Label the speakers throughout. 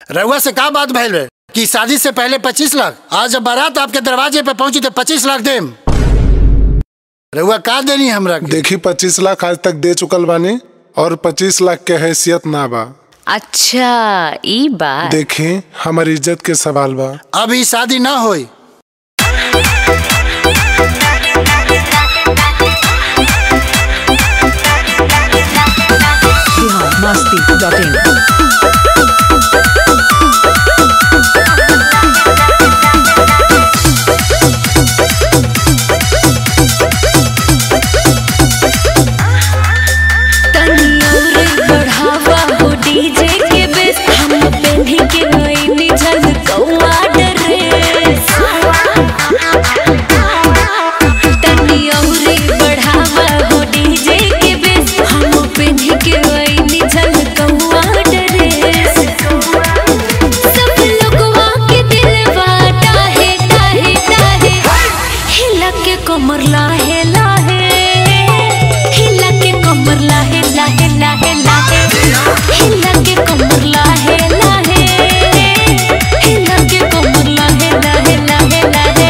Speaker 1: रउआ से का बात भइल रहे कि शादी से पहले 25 लाख, आज जब बारात आपके दरवाजे पे पहुंची तो 25 लाख देम। रउआ का देनी हमरा के?
Speaker 2: देखी 25 लाख आज तक दे चुकल बानी और 25 लाख के हैसियत ना बा।
Speaker 3: अच्छा ई बात।
Speaker 2: देखी हमारी इज्जत के सवाल बा।
Speaker 1: अभी शादी ना होई।
Speaker 4: biharmasti.in
Speaker 5: कमर लाहे लाहे हिला के कमर लाहे लाहे लाहे लाहे हिला के कमर लाहे लाहे हिला के कमर लाहे लाहे लाहे लाहे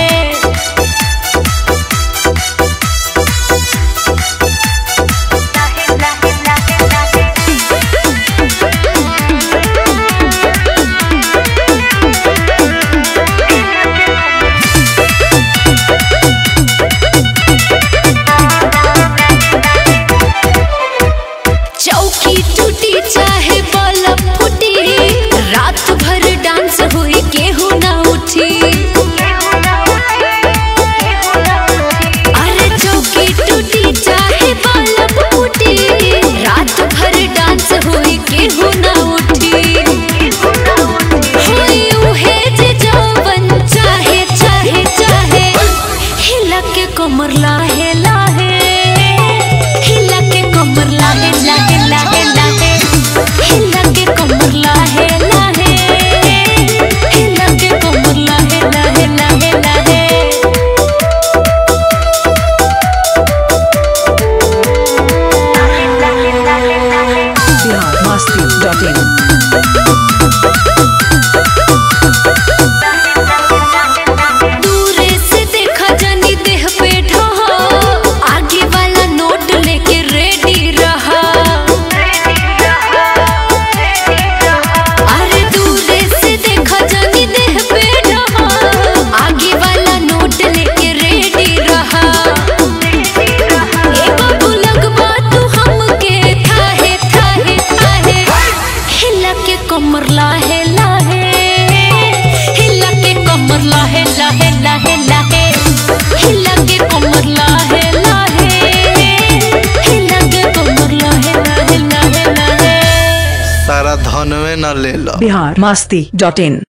Speaker 5: चौकी टूटी चाहे बल्ब फूटी, रात भर डांस हुई केहू ना उठी। अरे चौकी टूटी चाहे बल्ब फूटी, रात भर डांस हुई केहू ना उठी। हुई उहे जे जौवन चाहे चाहे चाहे हिला के कमर लाहे लाहे हिला के कमर लाहे लाहे लाहे लाहे हिला के कमर लाहे लाहे हिला के कमर लाहे लाहे लाहे लाहे
Speaker 4: biharmasti.in
Speaker 5: दूरे से देखा जानी देह पे ढहा, आगे वाला नोट लेके रेडी रहा। अरे दूरे से देखा जानी देह पे ढहा, आगे वाला नोट लेके रेडी रहा। ए बाबू लगबा तू हमके थाहे थाहे थाहे हिला के कमर लाहे लाहे हिला के कमर लाहे लाहे लाहे लाहे हिला के कमर लाहे लाहे हिला के कमर लाहे लाहे लाहे लाहे
Speaker 6: सारा धनवे न ले लो।
Speaker 4: biharmasti.in